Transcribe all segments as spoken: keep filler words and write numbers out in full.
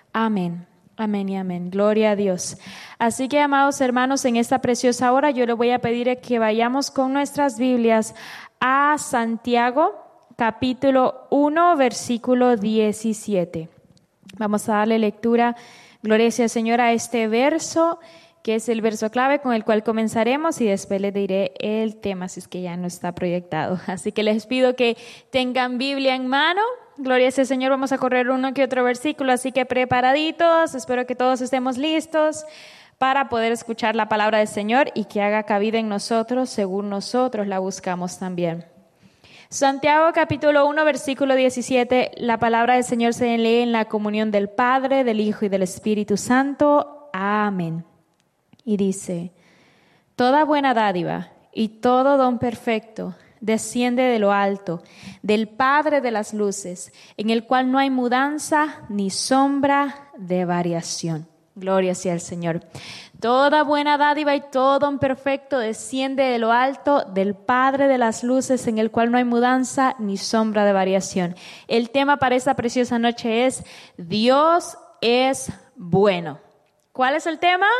Amén. Amén y amén. Gloria a Dios. Así que, amados hermanos, en esta preciosa hora yo le voy a pedir que vayamos con nuestras Biblias a Santiago, capítulo uno, versículo diecisiete. Vamos a darle lectura, gloria sea al Señor, a este verso, que es el verso clave con el cual comenzaremos, y después les diré el tema, si es que ya no está proyectado. Así que les pido que tengan Biblia en mano. Gloria sea al Señor, vamos a correr uno que otro versículo, así que preparaditos, espero que todos estemos listos para poder escuchar la palabra del Señor y que haga cabida en nosotros según nosotros la buscamos también. Santiago capítulo uno, versículo diecisiete, la palabra del Señor se lee en la comunión del Padre, del Hijo y del Espíritu Santo. Amén. Y dice: toda buena dádiva y todo don perfecto desciende de lo alto, del Padre de las luces, en el cual no hay mudanza ni sombra de variación. Gloria sea al Señor. Toda buena dádiva y todo don perfecto desciende de lo alto, del Padre de las luces, en el cual no hay mudanza ni sombra de variación. El tema para esta preciosa noche es: Dios es bueno. ¿Cuál es el tema?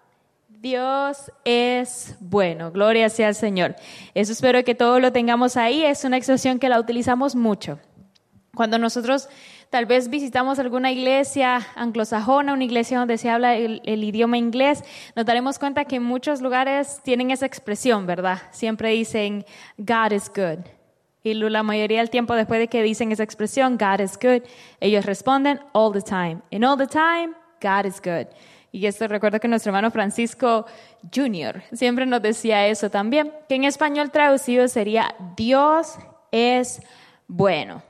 Dios es bueno. Gloria sea al Señor. Eso espero que todos lo tengamos ahí. Es una expresión que la utilizamos mucho. Cuando nosotros tal vez visitamos alguna iglesia anglosajona, una iglesia donde se habla el, el idioma inglés, nos daremos cuenta que en muchos lugares tienen esa expresión, ¿verdad? Siempre dicen God is good. Y la mayoría del tiempo después de que dicen esa expresión, God is good, ellos responden all the time. And all the time, God is good. Y esto recuerdo que nuestro hermano Francisco junior siempre nos decía eso también, que en español traducido sería: Dios es bueno.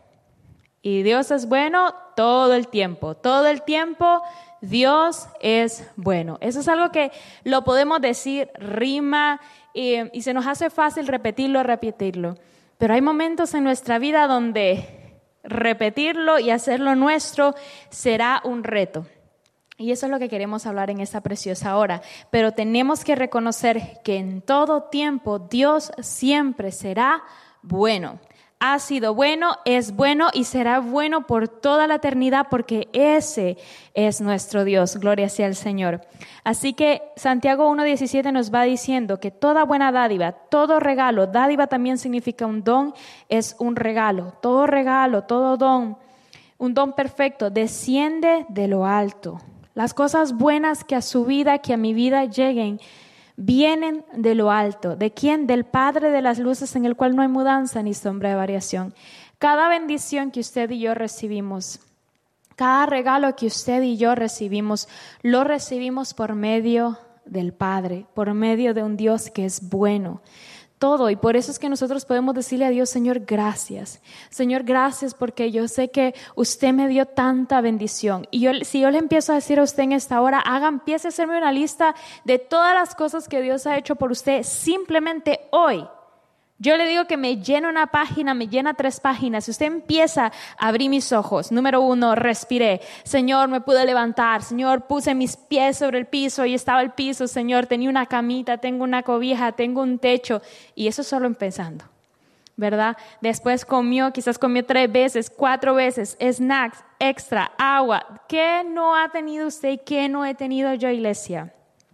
Y Dios es bueno todo el tiempo, todo el tiempo Dios es bueno. Eso es algo que lo podemos decir, rima, y, y se nos hace fácil repetirlo, repetirlo. Pero hay momentos en nuestra vida donde repetirlo y hacerlo nuestro será un reto. Y eso es lo que queremos hablar en esta preciosa hora. Pero tenemos que reconocer que en todo tiempo Dios siempre será bueno. Ha sido bueno, es bueno y será bueno por toda la eternidad, porque ese es nuestro Dios. Gloria sea al Señor. Así que Santiago uno diecisiete nos va diciendo que toda buena dádiva, todo regalo, dádiva también significa un don, es un regalo. Todo regalo, todo don, un don perfecto, desciende de lo alto. Las cosas buenas que a su vida, que a mi vida lleguen, vienen de lo alto. ¿De quién? Del Padre de las luces, en el cual no hay mudanza ni sombra de variación. Cada bendición que usted y yo recibimos, cada regalo que usted y yo recibimos, lo recibimos por medio del Padre, por medio de un Dios que es bueno. Todo, y por eso es que nosotros podemos decirle a Dios: Señor, gracias. Señor, gracias, porque yo sé que usted me dio tanta bendición. Y yo, si yo le empiezo a decir a usted en esta hora, haga, empiece a hacerme una lista de todas las cosas que Dios ha hecho por usted simplemente hoy. Yo le digo que me llena una página, me llena tres páginas. Si usted empieza a abrir mis ojos, número uno, respiré. Señor, me pude levantar. Señor, puse mis pies sobre el piso y estaba el piso. Señor, tenía una camita, tengo una cobija, tengo un techo. Y eso solo empezando, ¿verdad? Después comió, quizás comió tres veces, cuatro veces, snacks, extra, agua. ¿Qué no ha tenido usted y qué no he tenido yo, iglesia?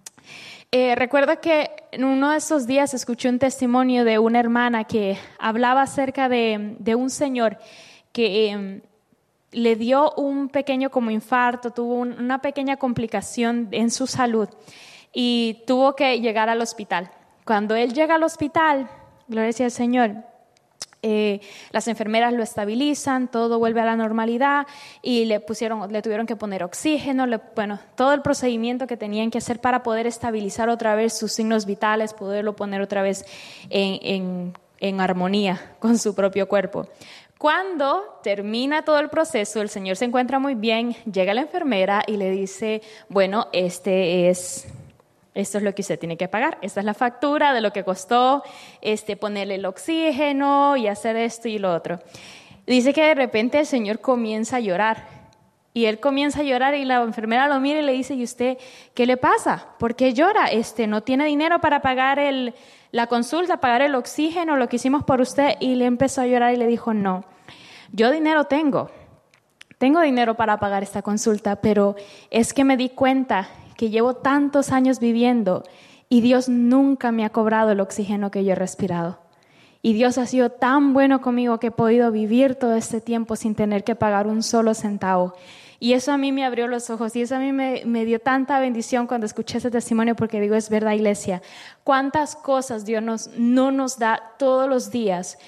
Eh, recuerdo que en uno de esos días escuché un testimonio de una hermana que hablaba acerca de, de un señor que eh, le dio un pequeño como infarto, tuvo un, una pequeña complicación en su salud y tuvo que llegar al hospital. Cuando él llega al hospital, gloria sea al Señor, Eh, las enfermeras lo estabilizan, todo vuelve a la normalidad y le pusieron, le tuvieron que poner oxígeno, le, bueno, todo el procedimiento que tenían que hacer para poder estabilizar otra vez sus signos vitales, poderlo poner otra vez en, en, en armonía con su propio cuerpo. Cuando termina todo el proceso, el señor se encuentra muy bien, llega la enfermera y le dice: bueno, este es... Esto es lo que usted tiene que pagar. Esta es la factura de lo que costó este, ponerle el oxígeno y hacer esto y lo otro. Dice que de repente el señor comienza a llorar. Y él comienza a llorar y la enfermera lo mira y le dice: ¿y usted qué le pasa? ¿Por qué llora? Este, ¿no tiene dinero para pagar el, la consulta, pagar el oxígeno, lo que hicimos por usted? Y le empezó a llorar y le dijo: no, yo dinero tengo, tengo dinero para pagar esta consulta, pero es que me di cuenta que llevo tantos años viviendo y Dios nunca me ha cobrado el oxígeno que yo he respirado. Y Dios ha sido tan bueno conmigo que he podido vivir todo este tiempo sin tener que pagar un solo centavo. Y eso a mí me abrió los ojos y eso a mí me, me dio tanta bendición cuando escuché ese testimonio, porque digo, es verdad, iglesia, cuántas cosas Dios nos, no nos da todos los días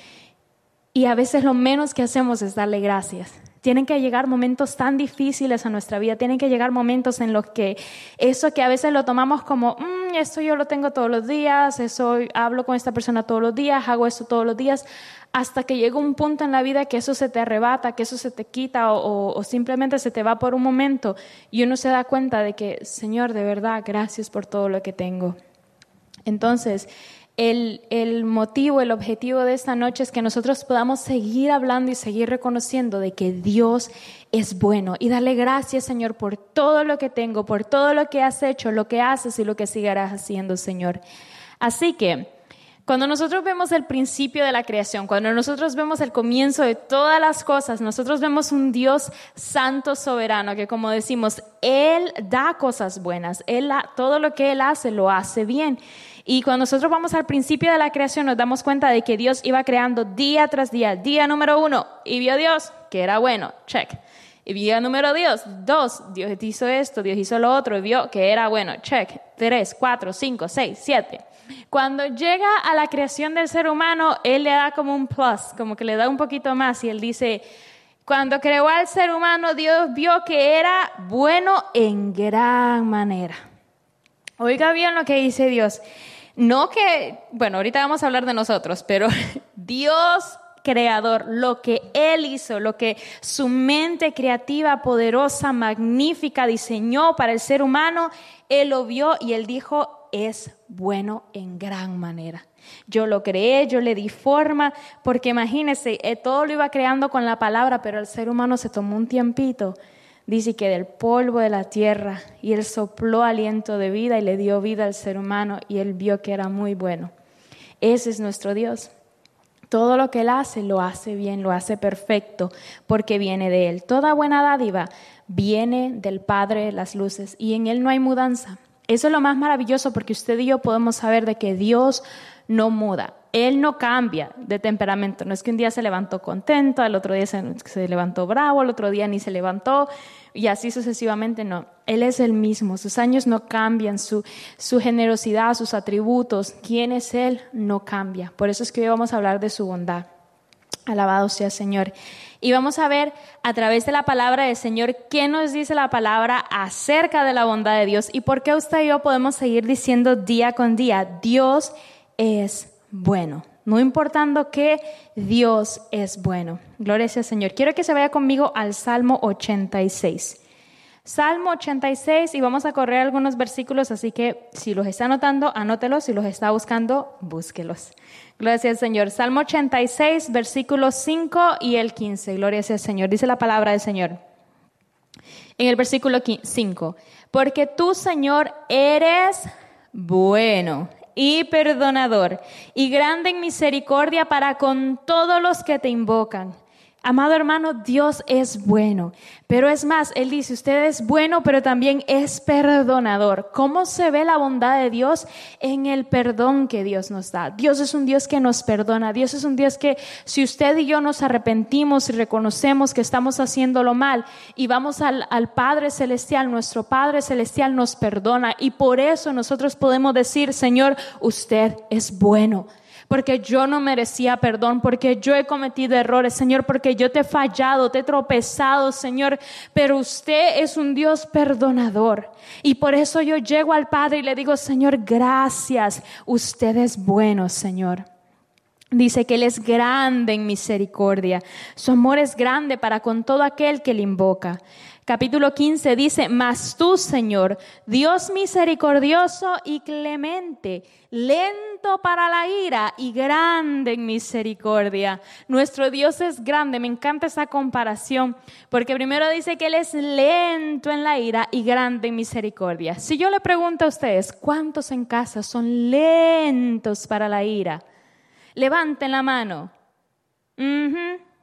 y a veces lo menos que hacemos es darle gracias. Tienen que llegar momentos tan difíciles a nuestra vida, tienen que llegar momentos en los que eso que a veces lo tomamos como, mmm, esto yo lo tengo todos los días, eso hablo con esta persona todos los días, hago esto todos los días, hasta que llega un punto en la vida que eso se te arrebata, que eso se te quita o, o, o simplemente se te va por un momento y uno se da cuenta de que, Señor, de verdad, gracias por todo lo que tengo. Entonces, El, el motivo, el objetivo de esta noche es que nosotros podamos seguir hablando y seguir reconociendo de que Dios es bueno y darle gracias, Señor, por todo lo que tengo, por todo lo que has hecho, lo que haces y lo que seguirás haciendo, Señor. Así que cuando nosotros vemos el principio de la creación, cuando nosotros vemos el comienzo de todas las cosas, nosotros vemos un Dios santo, soberano, que como decimos, Él da cosas buenas, Él, todo lo que Él hace, lo hace bien. Y cuando nosotros vamos al principio de la creación, nos damos cuenta de que Dios iba creando día tras día. Día número uno, y vio Dios que era bueno, check. Y día número Dios, dos, Dios hizo esto, Dios hizo lo otro, y vio que era bueno, check. Tres, cuatro, cinco, seis, siete. Cuando llega a la creación del ser humano, Él le da como un plus, como que le da un poquito más, y Él dice, cuando creó al ser humano, Dios vio que era bueno en gran manera. Oiga bien lo que dice Dios. No que, bueno, ahorita vamos a hablar de nosotros, pero Dios creador, lo que Él hizo, lo que su mente creativa, poderosa, magnífica diseñó para el ser humano, Él lo vio y Él dijo, es bueno en gran manera. Yo lo creé, yo le di forma, porque imagínense, todo lo iba creando con la palabra, pero el ser humano se tomó un tiempito. Dice que del polvo de la tierra, y Él sopló aliento de vida y le dio vida al ser humano, y Él vio que era muy bueno. Ese es nuestro Dios. Todo lo que Él hace, lo hace bien, lo hace perfecto, porque viene de Él. Toda buena dádiva viene del Padre de las luces, y en Él no hay mudanza. Eso es lo más maravilloso, porque usted y yo podemos saber de que Dios no muda. Él no cambia de temperamento. No es que un día se levantó contento, al otro día se, se levantó bravo, al otro día ni se levantó y así sucesivamente. No, Él es el mismo. Sus años no cambian, su, su generosidad, sus atributos. ¿Quién es Él? No cambia. Por eso es que hoy vamos a hablar de su bondad. Alabado sea el Señor. Y vamos a ver a través de la palabra del Señor qué nos dice la palabra acerca de la bondad de Dios y por qué usted y yo podemos seguir diciendo día con día, Dios es bueno. No importando qué, Dios es bueno. Gloria sea al Señor. Quiero que se vaya conmigo al Salmo ochenta y seis. Salmo ochenta y seis, y vamos a correr algunos versículos, así que si los está anotando, anótelos, si los está buscando, búsquelos. Gloria sea al Señor. Salmo ochenta y seis, versículos cinco y el quince. Gloria sea al Señor. Dice la palabra del Señor. En el versículo cinco. Porque tú, Señor, eres bueno y perdonador, y grande en misericordia para con todos los que te invocan. Amado hermano, Dios es bueno, pero es más, Él dice, usted es bueno, pero también es perdonador. ¿Cómo se ve la bondad de Dios? En el perdón que Dios nos da. Dios es un Dios que nos perdona. Dios es un Dios que si usted y yo nos arrepentimos y reconocemos que estamos haciéndolo mal y vamos al, al Padre Celestial, nuestro Padre Celestial nos perdona, y por eso nosotros podemos decir, Señor, usted es bueno. Porque yo no merecía perdón, porque yo he cometido errores, Señor, porque yo te he fallado, te he tropezado, Señor, pero usted es un Dios perdonador. Y por eso yo llego al Padre y le digo, Señor, gracias, usted es bueno, Señor. Dice que Él es grande en misericordia, su amor es grande para con todo aquel que le invoca. Capítulo quince dice, mas tú, Señor, Dios misericordioso y clemente, lento para la ira y grande en misericordia. Nuestro Dios es grande, me encanta esa comparación, porque primero dice que Él es lento en la ira y grande en misericordia. Si yo le pregunto a ustedes, ¿cuántos en casa son lentos para la ira? Levanten la mano. Uh-huh.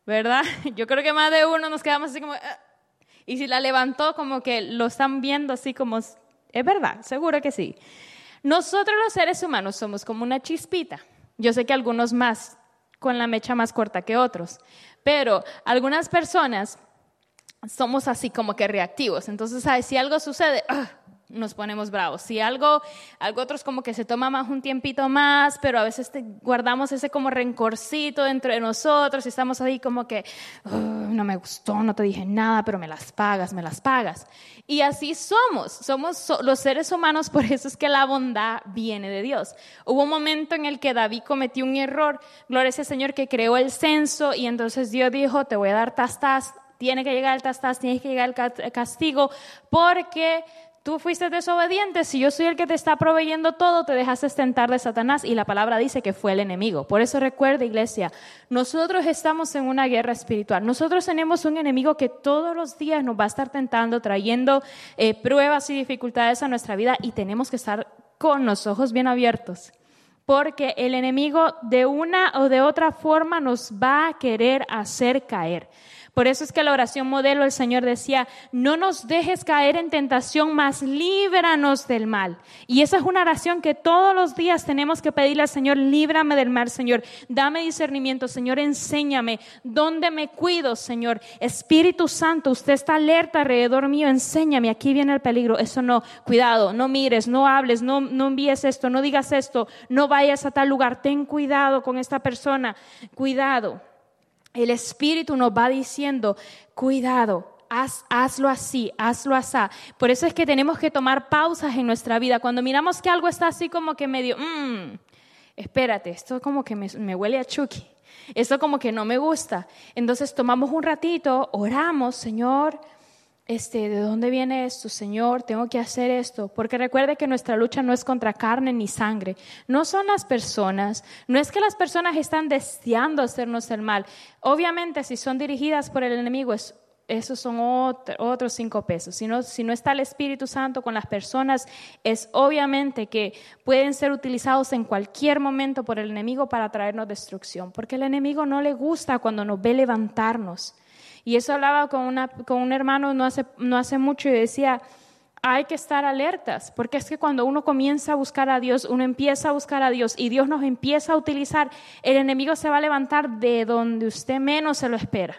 ¿verdad? Yo creo que más de uno nos quedamos así como... Uh, y si la levantó, como que lo están viendo así como... Es verdad, seguro que sí. Nosotros los seres humanos somos como una chispita. Yo sé que algunos más, con la mecha más corta que otros, pero algunas personas somos así como que reactivos. Entonces, ¿sabes? Si algo sucede... Uh, nos ponemos bravos. Si algo, algo otros como que se toma más un tiempito más, pero a veces te guardamos ese como rencorcito dentro de nosotros y estamos ahí como que, oh, no me gustó, no te dije nada, pero me las pagas, me las pagas. Y así somos, somos so, los seres humanos, por eso es que la bondad viene de Dios. Hubo un momento en el que David cometió un error, gloria al Señor, que creó el censo y entonces Dios dijo, te voy a dar tastas, tiene que llegar el tastas, tienes que llegar el castigo, porque tú fuiste desobediente, si yo soy el que te está proveyendo todo, te dejaste tentar de Satanás, y la palabra dice que fue el enemigo. Por eso recuerda, iglesia, nosotros estamos en una guerra espiritual. Nosotros tenemos un enemigo que todos los días nos va a estar tentando, trayendo eh, pruebas y dificultades a nuestra vida, y tenemos que estar con los ojos bien abiertos, porque el enemigo de una o de otra forma nos va a querer hacer caer. Por eso es que la oración modelo el Señor decía, no nos dejes caer en tentación, mas líbranos del mal. Y esa es una oración que todos los días tenemos que pedirle al Señor, líbrame del mal, Señor, dame discernimiento, Señor, enséñame, ¿dónde me cuido, Señor? Espíritu Santo, usted está alerta alrededor mío, enséñame, aquí viene el peligro. Eso no, cuidado, no mires, no hables, no, no envíes esto, no digas esto, no vayas a tal lugar, ten cuidado con esta persona, cuidado. El Espíritu nos va diciendo, cuidado, haz, hazlo así, hazlo así. Por eso es que tenemos que tomar pausas en nuestra vida. Cuando miramos que algo está así como que medio, mmm, espérate, esto como que me, me huele a Chucky, esto como que no me gusta. Entonces tomamos un ratito, oramos, Señor, Este, ¿de dónde viene esto, Señor? Tengo que hacer esto. Porque recuerde que nuestra lucha no es contra carne ni sangre. No son las personas. No es que las personas están deseando hacernos el mal. Obviamente, si son dirigidas por el enemigo, es, esos son otro, otros cinco pesos. Si no, si no está el Espíritu Santo con las personas, es obviamente que pueden ser utilizados en cualquier momento por el enemigo para traernos destrucción. Porque el enemigo no le gusta cuando nos ve levantarnos. Y eso hablaba con, una, con un hermano no hace, no hace mucho y decía, hay que estar alertas, porque es que cuando uno comienza a buscar a Dios, uno empieza a buscar a Dios y Dios nos empieza a utilizar, el enemigo se va a levantar de donde usted menos se lo espera.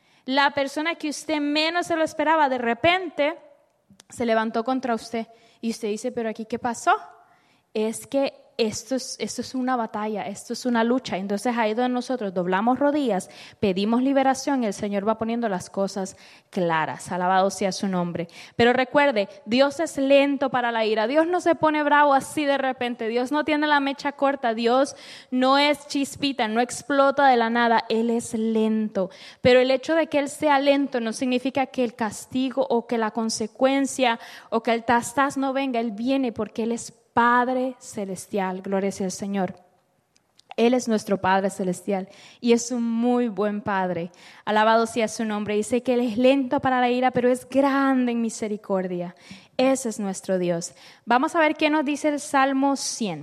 La persona que usted menos se lo esperaba, de repente se levantó contra usted y usted dice, pero aquí ¿qué pasó? Es que Esto es, esto es una batalla, esto es una lucha. Entonces ahí donde nosotros doblamos rodillas, pedimos liberación y el Señor va poniendo las cosas claras. Alabado sea su nombre. Pero recuerde, Dios es lento para la ira. Dios no se pone bravo así de repente. Dios no tiene la mecha corta. Dios no es chispita, no explota de la nada. Él es lento. Pero el hecho de que Él sea lento no significa que el castigo o que la consecuencia o que el tastas no venga. Él viene porque Él es Padre Celestial, gloria sea al Señor. Él es nuestro Padre Celestial y es un muy buen Padre. Alabado sea su nombre. Dice que Él es lento para la ira, pero es grande en misericordia. Ese es nuestro Dios. Vamos a ver qué nos dice el Salmo cien.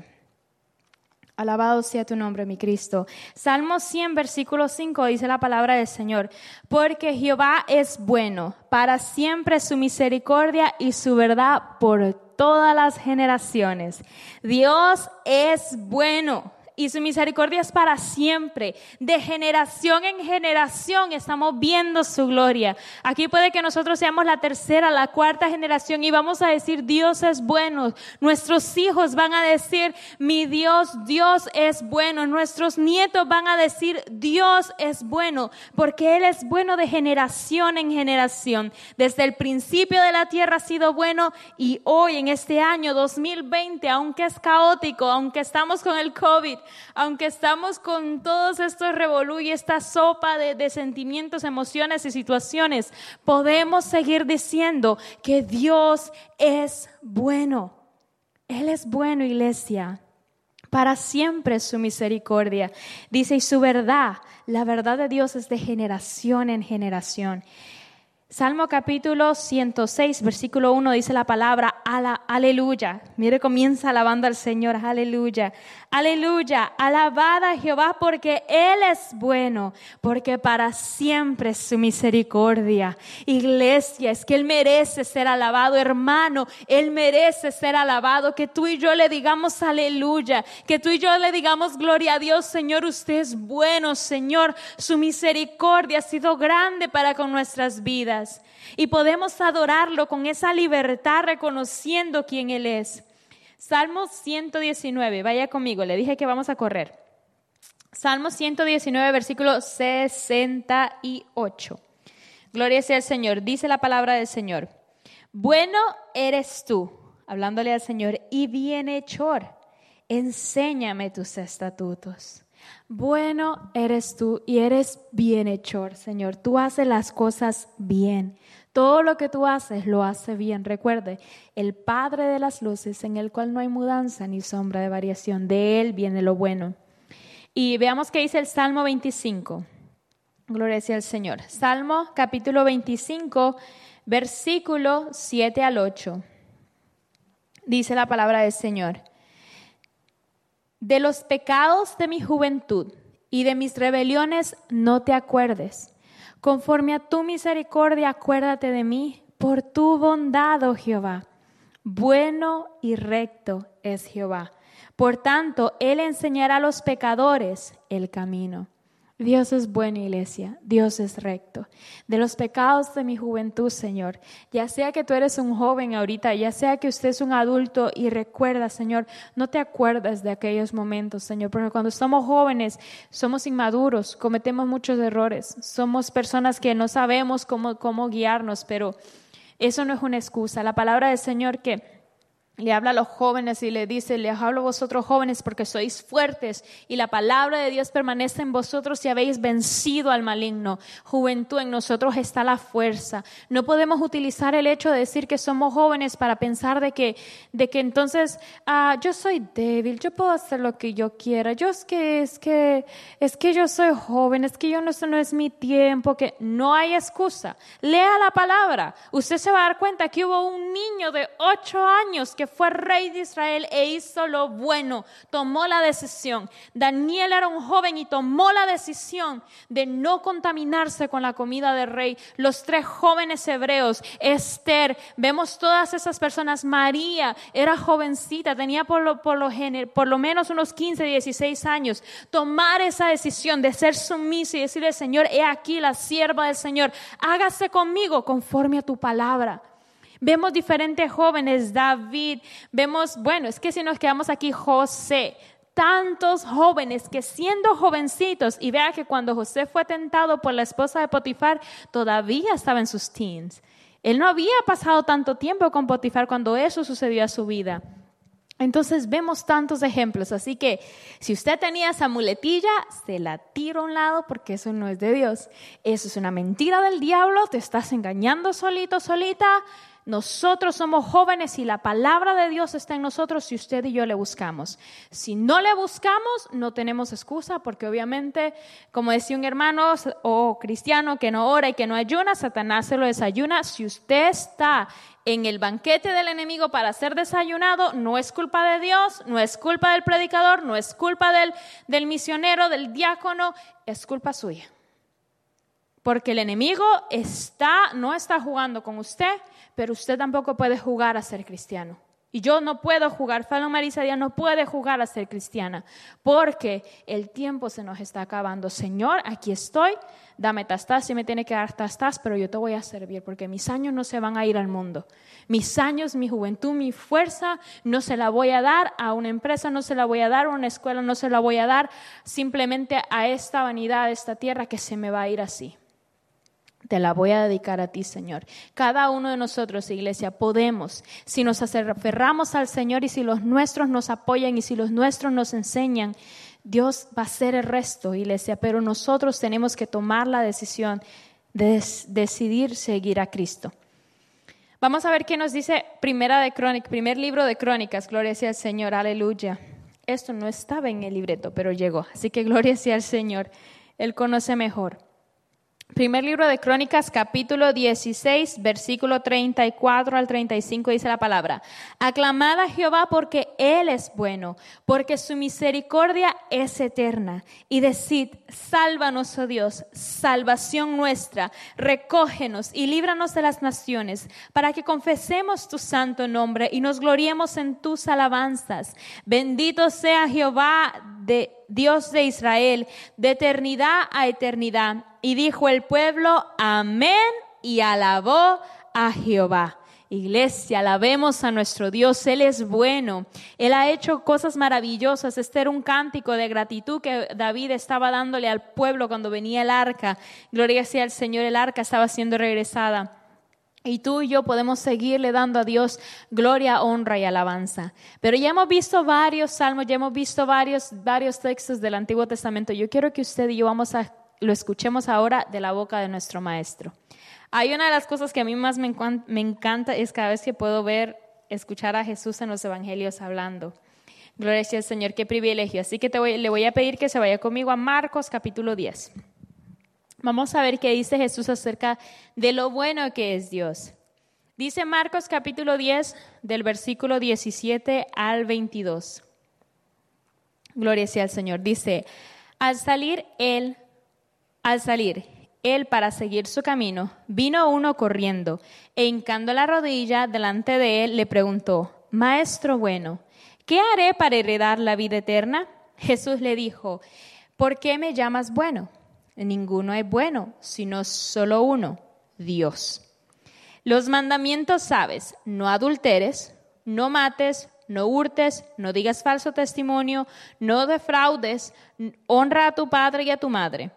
Alabado sea tu nombre, mi Cristo. Salmo cien, versículo cinco, dice la palabra del Señor. Porque Jehová es bueno, para siempre su misericordia y su verdad por todas las generaciones. Dios es bueno y su misericordia es para siempre. De generación en generación estamos viendo su gloria. Aquí puede que nosotros seamos la tercera, la cuarta generación y vamos a decir Dios es bueno. Nuestros hijos van a decir mi Dios, Dios es bueno. Nuestros nietos van a decir Dios es bueno, porque Él es bueno de generación en generación. Desde el principio de la tierra ha sido bueno y hoy en este año dos mil veinte, aunque es caótico, aunque estamos con el COVID, aunque estamos con todos estos revolú y esta sopa de, de sentimientos, emociones y situaciones, podemos seguir diciendo que Dios es bueno. Él es bueno, iglesia. Para siempre su misericordia. Dice, y su verdad, la verdad de Dios es de generación en generación. Salmo capítulo ciento seis, versículo uno, dice la palabra, ala, aleluya. Mire, comienza alabando al Señor, aleluya. Aleluya, alabad a Jehová porque Él es bueno, porque para siempre es su misericordia. Iglesia, es que Él merece ser alabado, hermano, Él merece ser alabado. Que tú y yo le digamos aleluya, que tú y yo le digamos gloria a Dios. Señor, usted es bueno, Señor, su misericordia ha sido grande para con nuestras vidas. Y podemos adorarlo con esa libertad, reconociendo quién Él es. Salmo ciento diecinueve, vaya conmigo, le dije que vamos a correr. Salmo ciento diecinueve, versículo sesenta y ocho. Gloria sea al Señor, dice la palabra del Señor. Bueno eres tú, hablándole al Señor, y bienhechor, enséñame tus estatutos. Bueno eres tú y eres bienhechor, Señor. Tú haces las cosas bien. Todo lo que tú haces lo hace bien. Recuerde, el Padre de las luces, en el cual no hay mudanza ni sombra de variación. De Él viene lo bueno. Y veamos qué dice el Salmo veinticinco. Gloria sea al Señor. Salmo capítulo veinticinco, versículo siete al ocho. Dice la palabra del Señor. De los pecados de mi juventud y de mis rebeliones no te acuerdes. Conforme a tu misericordia, acuérdate de mí por tu bondad, oh Jehová. Bueno y recto es Jehová. Por tanto, Él enseñará a los pecadores el camino. Dios es bueno, iglesia. Dios es recto. De los pecados de mi juventud, Señor, ya sea que tú eres un joven ahorita, ya sea que usted es un adulto y recuerda, Señor, no te acuerdas de aquellos momentos, Señor, porque cuando somos jóvenes somos inmaduros, cometemos muchos errores, somos personas que no sabemos cómo, cómo guiarnos, pero eso no es una excusa. La palabra del Señor que le habla a los jóvenes y le dice, les hablo a vosotros jóvenes porque sois fuertes y la palabra de Dios permanece en vosotros y habéis vencido al maligno. Juventud, en nosotros está la fuerza. No podemos utilizar el hecho de decir que somos jóvenes para pensar de que, de que entonces ah, yo soy débil, yo puedo hacer lo que yo quiera. Yo es que, es que, es que yo soy joven, es que yo no, no es mi tiempo, que no hay excusa. Lea la palabra. Usted se va a dar cuenta que hubo un niño de ocho años que fue rey de Israel e hizo lo bueno, tomó la decisión. Daniel era un joven y tomó la decisión de no contaminarse con la comida del rey. Los tres jóvenes hebreos, Esther, vemos todas esas personas. María era jovencita, tenía por lo, por lo, gener, por lo menos unos quince, dieciséis años. Tomar esa decisión de ser sumisa y decirle, Señor, he aquí la sierva del Señor, hágase conmigo conforme a tu palabra. Vemos diferentes jóvenes, David, vemos, bueno, es que si nos quedamos aquí, José, tantos jóvenes que siendo jovencitos, y vea que cuando José fue tentado por la esposa de Potifar, todavía estaba en sus teens. Él no había pasado tanto tiempo con Potifar cuando eso sucedió a su vida. Entonces vemos tantos ejemplos, así que si usted tenía esa muletilla, se la tiro a un lado porque eso no es de Dios. Eso es una mentira del diablo, te estás engañando solito, solita. Nosotros somos jóvenes y la palabra de Dios está en nosotros si usted y yo le buscamos. Si no le buscamos, no tenemos excusa porque obviamente, como decía un hermano o cristiano que no ora y que no ayuna, Satanás se lo desayuna. Si usted está en el banquete del enemigo para ser desayunado, no es culpa de Dios, no es culpa del predicador, no es culpa del, del misionero, del diácono, es culpa suya. Porque el enemigo está, no está jugando con usted, pero usted tampoco puede jugar a ser cristiano. Y yo no puedo jugar, Fallon Marisa Díaz no puede jugar a ser cristiana, porque el tiempo se nos está acabando. Señor, aquí estoy, dame tastas, si me tiene que dar tastas, pero yo te voy a servir, porque mis años no se van a ir al mundo. Mis años, mi juventud, mi fuerza, no se la voy a dar a una empresa, no se la voy a dar a una escuela, no se la voy a dar simplemente a esta vanidad, a esta tierra que se me va a ir así. Te la voy a dedicar a ti, Señor. Cada uno de nosotros, iglesia, podemos, si nos aferramos al Señor y si los nuestros nos apoyan y si los nuestros nos enseñan, Dios va a hacer el resto, iglesia, pero nosotros tenemos que tomar la decisión de des- decidir seguir a Cristo. Vamos a ver qué nos dice Primera de Crónicas, primer libro de Crónicas, gloria sea al Señor, aleluya. Esto no estaba en el libreto, pero llegó, así que gloria sea al Señor, Él conoce mejor. Primer libro de Crónicas, capítulo dieciséis, versículo treinta y cuatro al treinta y cinco, dice la palabra: aclamad a Jehová porque Él es bueno, porque su misericordia es eterna. Y decid: sálvanos, oh Dios, salvación nuestra, recógenos y líbranos de las naciones, para que confesemos tu santo nombre y nos gloriemos en tus alabanzas. Bendito sea Jehová, de Dios de Israel, de eternidad a eternidad. Y dijo el pueblo: amén, y alabó a Jehová. Iglesia, alabemos a nuestro Dios. Él es bueno. Él ha hecho cosas maravillosas. Este era un cántico de gratitud que David estaba dándole al pueblo cuando venía el arca. Gloria sea al Señor, el arca estaba siendo regresada. Y tú y yo podemos seguirle dando a Dios gloria, honra y alabanza. Pero ya hemos visto varios salmos, ya hemos visto varios, varios textos del Antiguo Testamento. Yo quiero que usted y yo vamos a, lo escuchemos ahora de la boca de nuestro Maestro. Hay una de las cosas que a mí más me, encan- me encanta es cada vez que puedo ver, escuchar a Jesús en los evangelios hablando. Gloria sea al Señor, qué privilegio. Así que te voy, le voy a pedir que se vaya conmigo a Marcos capítulo diez. Vamos a ver qué dice Jesús acerca de lo bueno que es Dios. Dice Marcos capítulo diez, del versículo diecisiete al veintidós. Gloria sea al Señor. Dice: al salir él, al salir él para seguir su camino, vino uno corriendo e hincando la rodilla delante de él le preguntó: Maestro bueno, ¿qué haré para heredar la vida eterna? Jesús le dijo: ¿por qué me llamas bueno? Ninguno es bueno, sino solo uno, Dios. Los mandamientos sabes: no adulteres, no mates, no hurtes, no digas falso testimonio, no defraudes, honra a tu padre y a tu madre.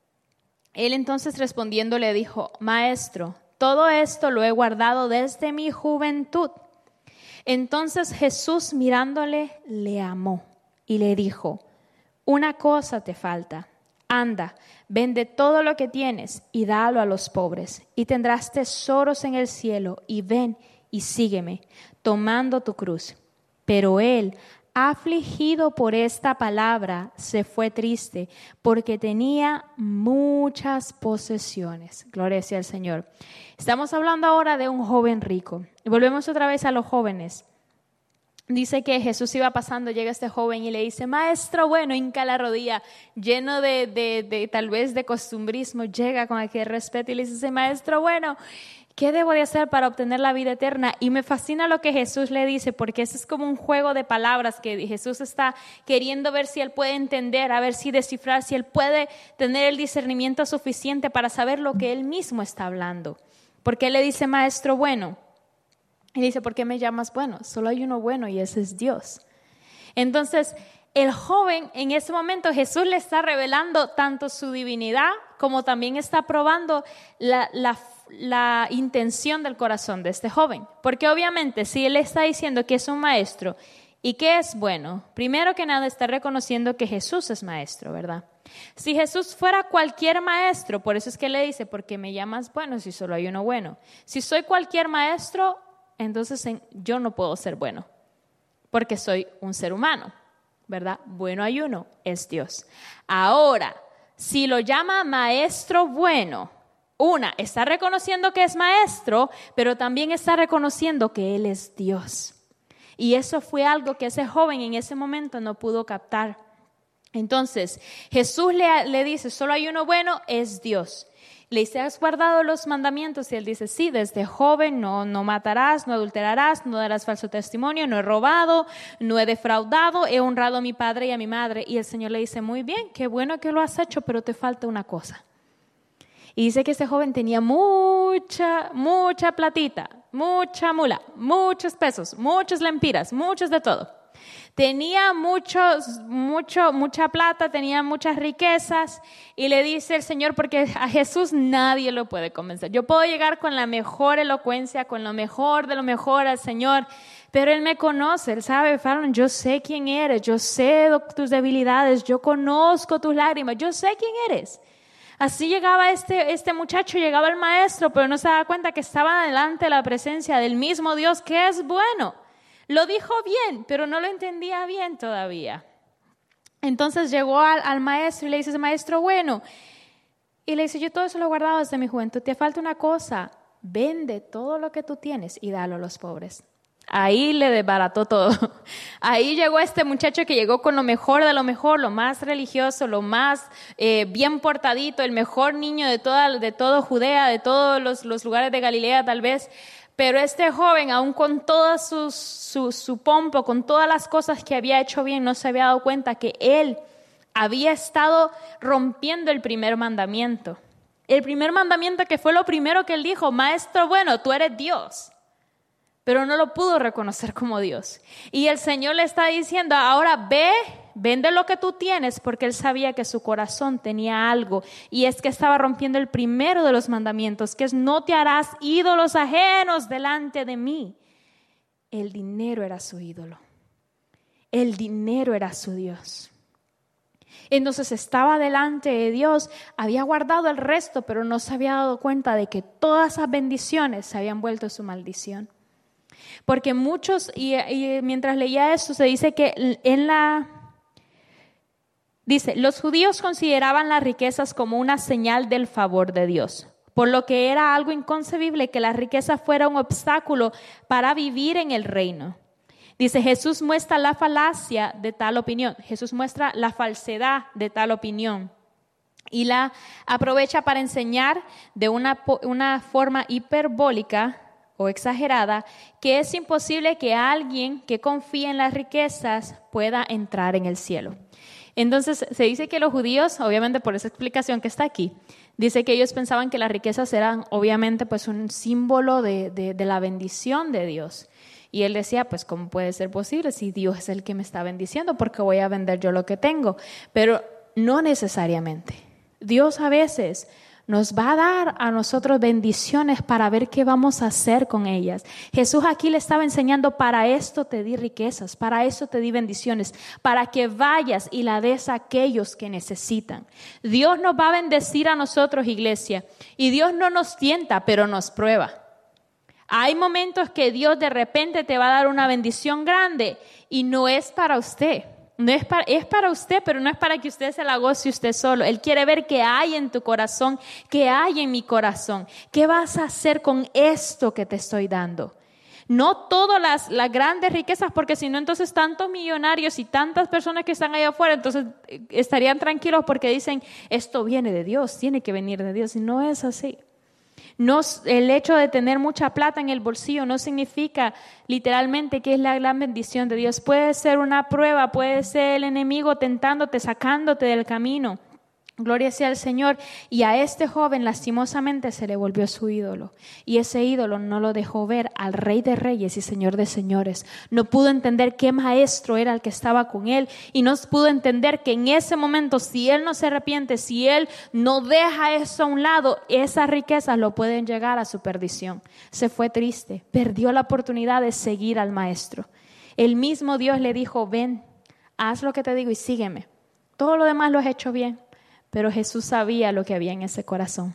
Él entonces respondiendo le dijo: Maestro, todo esto lo he guardado desde mi juventud. Entonces Jesús, mirándole, le amó y le dijo: una cosa te falta. Anda, vende todo lo que tienes y dalo a los pobres, y tendrás tesoros en el cielo, y ven y sígueme, tomando tu cruz. Pero él, afligido por esta palabra, se fue triste, porque tenía muchas posesiones. Gloria sea al Señor. Estamos hablando ahora de un joven rico. Y volvemos otra vez a los jóvenes. Dice que Jesús iba pasando, llega este joven y le dice: Maestro bueno, hinca la rodilla, lleno de, de, de tal vez de costumbrismo, llega con aquel respeto y le dice: Maestro bueno, ¿qué debo de hacer para obtener la vida eterna? Y me fascina lo que Jesús le dice, porque ese es como un juego de palabras que Jesús está queriendo ver si él puede entender, a ver si descifrar, si él puede tener el discernimiento suficiente para saber lo que él mismo está hablando. Porque él le dice: Maestro bueno. Y dice: ¿por qué me llamas bueno? Solo hay uno bueno y ese es Dios. Entonces, el joven, en ese momento Jesús le está revelando tanto su divinidad como también está probando la, la, la intención del corazón de este joven. Porque obviamente si él está diciendo que es un maestro y que es bueno, primero que nada está reconociendo que Jesús es maestro, ¿verdad? Si Jesús fuera cualquier maestro, por eso es que le dice: ¿por qué me llamas bueno si solo hay uno bueno? Si soy cualquier maestro, entonces yo no puedo ser bueno, porque soy un ser humano, ¿verdad? Bueno hay uno, es Dios. Ahora, si lo llama maestro bueno, una, está reconociendo que es maestro, pero también está reconociendo que Él es Dios. Y eso fue algo que ese joven en ese momento no pudo captar. Entonces, Jesús le, le dice: solo hay uno bueno, es Dios. Le dice: ¿has guardado los mandamientos? Y él dice: sí, desde joven, no, no matarás, no adulterarás, no darás falso testimonio, no he robado, no he defraudado, he honrado a mi padre y a mi madre. Y el Señor le dice: muy bien, qué bueno que lo has hecho, pero te falta una cosa. Y dice que este joven tenía mucha, mucha platita, mucha mula, muchos pesos, muchos lempiras, muchos de todo. Tenía muchos, mucho, mucha plata, tenía muchas riquezas, y le dice el Señor, porque a Jesús nadie lo puede convencer. Yo puedo llegar con la mejor elocuencia, con lo mejor de lo mejor al Señor, pero Él me conoce, Él sabe: Faraón, yo sé quién eres, yo sé tus debilidades, yo conozco tus lágrimas, yo sé quién eres. Así llegaba este, este muchacho, llegaba el maestro, pero no se daba cuenta que estaba delante de la presencia del mismo Dios que es bueno. Lo dijo bien, pero no lo entendía bien todavía. Entonces llegó al, al maestro y le dice: maestro bueno, Y le dice, yo todo eso lo he guardado desde mi juventud, te falta una cosa, vende todo lo que tú tienes y dalo a los pobres. Ahí le desbarató todo. Ahí llegó este muchacho que llegó con lo mejor de lo mejor, lo más religioso, lo más eh, bien portadito, el mejor niño de toda, de todo Judea, de todos los, los lugares de Galilea tal vez. Pero este joven, aún con todo su, su, su pompo, con todas las cosas que había hecho bien, no se había dado cuenta que él había estado rompiendo el primer mandamiento. El primer mandamiento que fue lo primero que él dijo, maestro bueno, tú eres Dios. Pero no lo pudo reconocer como Dios. Y el Señor le está diciendo, ahora ve, vende lo que tú tienes, porque él sabía que su corazón tenía algo. Y es que estaba rompiendo el primero de los mandamientos, que es no te harás ídolos ajenos delante de mí. El dinero era su ídolo. El dinero era su Dios. Entonces estaba delante de Dios, había guardado el resto, pero no se había dado cuenta de que todas esas bendiciones se habían vuelto su maldición. Porque muchos, y, y mientras leía esto, se dice que en la... Dice, los judíos consideraban las riquezas como una señal del favor de Dios, por lo que era algo inconcebible que la riqueza fuera un obstáculo para vivir en el reino. Dice, Jesús muestra la falacia de tal opinión, Jesús muestra la falsedad de tal opinión y la aprovecha para enseñar de una, una forma hiperbólica o exagerada, que es imposible que alguien que confíe en las riquezas pueda entrar en el cielo. Entonces, se dice que los judíos, obviamente por esa explicación que está aquí, dice que ellos pensaban que las riquezas eran obviamente pues un símbolo de, de, de la bendición de Dios. Y él decía, pues, ¿cómo puede ser posible si Dios es el que me está bendiciendo? ¿Por qué voy a vender yo lo que tengo? Pero no necesariamente. Dios a veces nos va a dar a nosotros bendiciones para ver qué vamos a hacer con ellas. Jesús aquí le estaba enseñando, para esto te di riquezas, para eso te di bendiciones, para que vayas y la des a aquellos que necesitan. Dios nos va a bendecir a nosotros, iglesia, y Dios no nos tienta, pero nos prueba. Hay momentos que Dios de repente te va a dar una bendición grande y no es para usted. No es para, es para usted, pero no es para que usted se la goce usted solo. Él quiere ver qué hay en tu corazón, qué hay en mi corazón. ¿Qué vas a hacer con esto que te estoy dando? No todas las, las grandes riquezas, porque si no, entonces tantos millonarios y tantas personas que están allá afuera, entonces estarían tranquilos porque dicen, esto viene de Dios, tiene que venir de Dios. Y no es así. No, el hecho de tener mucha plata en el bolsillo no significa literalmente que es la gran bendición de Dios. Puede ser una prueba, puede ser el enemigo tentándote, sacándote del camino. Gloria sea al Señor. Y a este joven lastimosamente se le volvió su ídolo. Y ese ídolo no lo dejó ver al Rey de Reyes y Señor de Señores. No pudo entender qué maestro era el que estaba con él. Y no pudo entender que en ese momento, si él no se arrepiente, si él no deja eso a un lado, esas riquezas lo pueden llegar a su perdición. Se fue triste. Perdió la oportunidad de seguir al maestro. El mismo Dios le dijo, ven, haz lo que te digo y sígueme. Todo lo demás lo has hecho bien. Pero Jesús sabía lo que había en ese corazón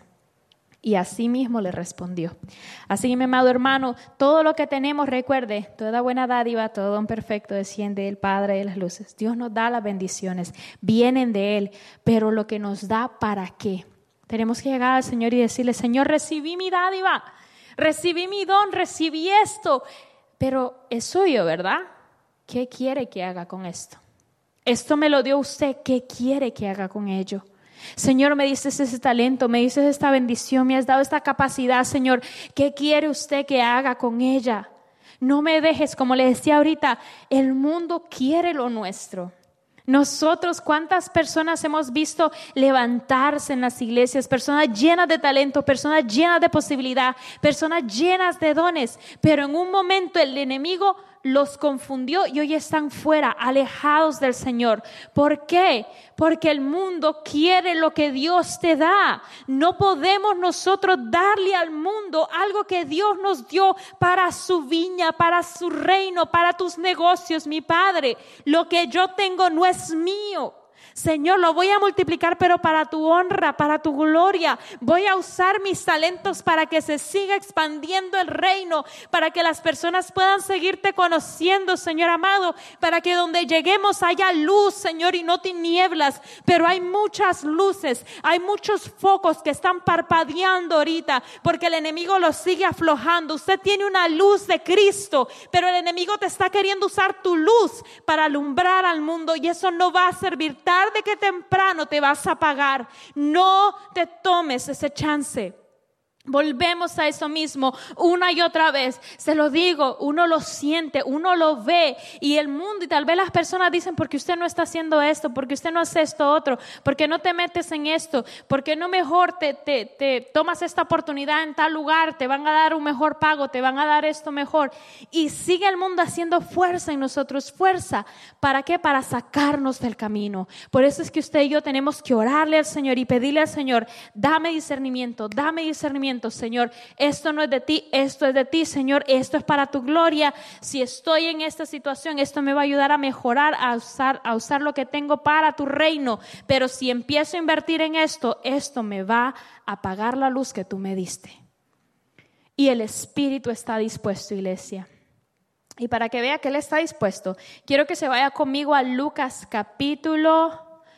y así mismo le respondió. Así que, mi amado hermano, todo lo que tenemos, recuerde, toda buena dádiva, todo don perfecto desciende del Padre de las luces. Dios nos da las bendiciones, vienen de Él, pero lo que nos da, ¿para qué? Tenemos que llegar al Señor y decirle, Señor, recibí mi dádiva, recibí mi don, recibí esto, pero es suyo, ¿verdad? ¿Qué quiere que haga con esto? Esto me lo dio usted, ¿qué quiere que haga con ello? Señor, me dices ese talento, me dices esta bendición, me has dado esta capacidad, Señor. ¿Qué quiere usted que haga con ella? No me dejes, como le decía ahorita, el mundo quiere lo nuestro. Nosotros, ¿cuántas personas hemos visto levantarse en las iglesias? Personas llenas de talento, personas llenas de posibilidad, personas llenas de dones, pero en un momento el enemigo los confundió y hoy están fuera, alejados del Señor. ¿Por qué? Porque el mundo quiere lo que Dios te da. No podemos nosotros darle al mundo algo que Dios nos dio para su viña, para su reino, para tus negocios, mi Padre. Lo que yo tengo no es mío. Señor, lo voy a multiplicar, pero para tu honra, para tu gloria. Voy a usar mis talentos para que se siga expandiendo el reino, para que las personas puedan seguirte conociendo, Señor amado, para que donde lleguemos haya luz, Señor, y no tinieblas. Pero hay muchas luces, hay muchos focos que están parpadeando ahorita, porque el enemigo los sigue aflojando. Usted tiene una luz de Cristo, pero el enemigo te está queriendo usar tu luz para alumbrar al mundo, y eso no va a servir. Tarde que temprano te vas a pagar. No te tomes ese chance. Volvemos a eso mismo una y otra vez. Se lo digo, uno lo siente, uno lo ve, y el mundo y tal vez las personas dicen: ¿por qué usted no está haciendo esto? ¿Por qué usted no hace esto otro? ¿Por qué no te metes en esto? ¿Por qué no mejor te, te, te tomas esta oportunidad en tal lugar? Te van a dar un mejor pago, te van a dar esto mejor. Y sigue el mundo haciendo fuerza en nosotros. ¿Fuerza para qué? Para sacarnos del camino. Por eso es que usted y yo tenemos que orarle al Señor y pedirle al Señor: dame discernimiento, dame discernimiento, Señor. Esto no es de ti, esto es de ti, Señor. Esto es para tu gloria. Si estoy en esta situación, esto me va a ayudar a mejorar, a usar, a usar lo que tengo para tu reino. Pero si empiezo a invertir en esto, esto me va a apagar la luz que tú me diste. Y el Espíritu está dispuesto, iglesia. Y para que vea que Él está dispuesto, quiero que se vaya conmigo a Lucas capítulo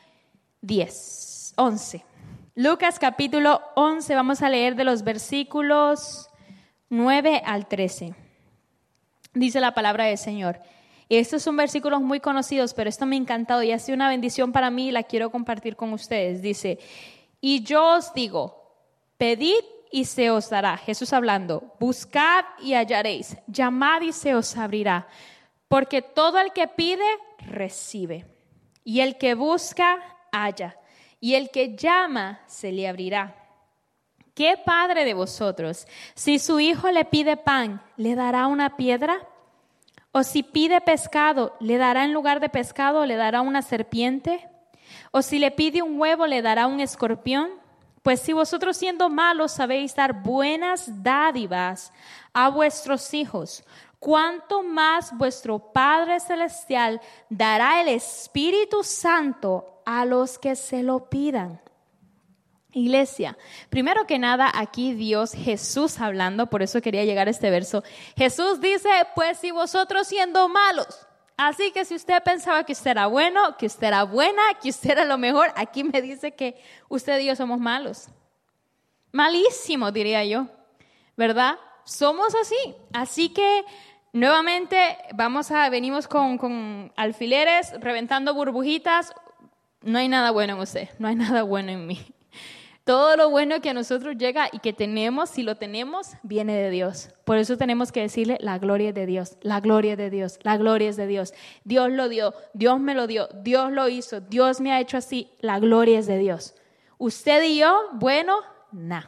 diez, once. Lucas capítulo once, vamos a leer de los versículos nueve al trece. Dice la palabra del Señor. Y estos son versículos muy conocidos, pero esto me ha encantado y ha sido una bendición para mí y la quiero compartir con ustedes. Dice: y yo os digo, pedid y se os dará. Jesús hablando: buscad y hallaréis, llamad y se os abrirá. Porque todo el que pide, recibe. Y el que busca, halla. Y el que llama, se le abrirá. ¿Qué padre de vosotros, si su hijo le pide pan, le dará una piedra? ¿O si pide pescado, le dará en lugar de pescado, le dará una serpiente? ¿O si le pide un huevo, le dará un escorpión? Pues si vosotros, siendo malos, sabéis dar buenas dádivas a vuestros hijos, ¿cuánto más vuestro Padre Celestial dará el Espíritu Santo a los que se lo pidan? Iglesia, primero que nada, aquí Dios, Jesús hablando, por eso quería llegar a este verso. Jesús dice: pues si vosotros siendo malos. Así que si usted pensaba que usted era bueno, que usted era buena, que usted era lo mejor, aquí me dice que usted y yo somos malos. Malísimo, diría yo, ¿verdad? Somos así. Así que nuevamente vamos a, venimos con, con alfileres, reventando burbujitas. No hay nada bueno en usted, no hay nada bueno en mí. Todo lo bueno que a nosotros llega y que tenemos, si lo tenemos, viene de Dios. Por eso tenemos que decirle: la gloria es de Dios, la gloria es de Dios, la gloria es de Dios. Dios lo dio, Dios me lo dio, Dios lo hizo, Dios me ha hecho así, la gloria es de Dios. Usted y yo, bueno, nada.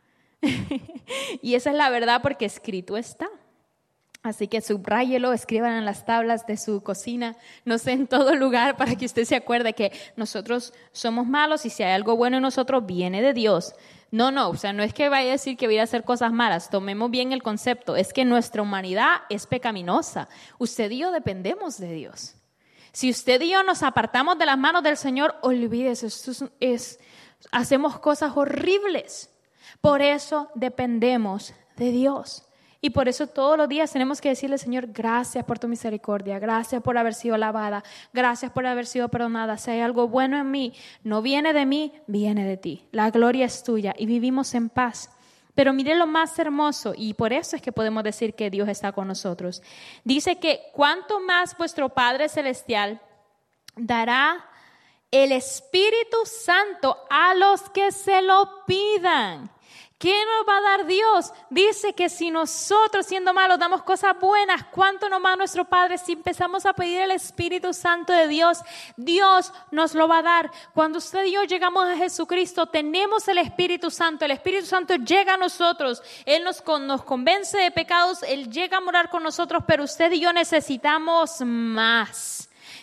Y esa es la verdad, porque escrito está. Así que subráyelo, escriban en las tablas de su cocina, no sé, en todo lugar, para que usted se acuerde que nosotros somos malos y si hay algo bueno en nosotros, viene de Dios. No, no, o sea, no es que vaya a decir que voy a hacer cosas malas. Tomemos bien el concepto. Es que nuestra humanidad es pecaminosa. Usted y yo dependemos de Dios. Si usted y yo nos apartamos de las manos del Señor, olvídese, esto es, es, hacemos cosas horribles. Por eso dependemos de Dios. Y por eso todos los días tenemos que decirle: Señor, gracias por tu misericordia, gracias por haber sido lavada, gracias por haber sido perdonada. Si hay algo bueno en mí, no viene de mí, viene de ti. La gloria es tuya y vivimos en paz. Pero mire lo más hermoso, y por eso es que podemos decir que Dios está con nosotros. Dice que cuanto más vuestro Padre Celestial dará el Espíritu Santo a los que se lo pidan. ¿Qué nos va a dar Dios? Dice que si nosotros, siendo malos, damos cosas buenas, ¿cuánto no más nuestro Padre? Si empezamos a pedir el Espíritu Santo de Dios, Dios nos lo va a dar. Cuando usted y yo llegamos a Jesucristo, tenemos el Espíritu Santo. El Espíritu Santo llega a nosotros. Él nos, nos convence de pecados. Él llega a morar con nosotros, pero usted y yo necesitamos más.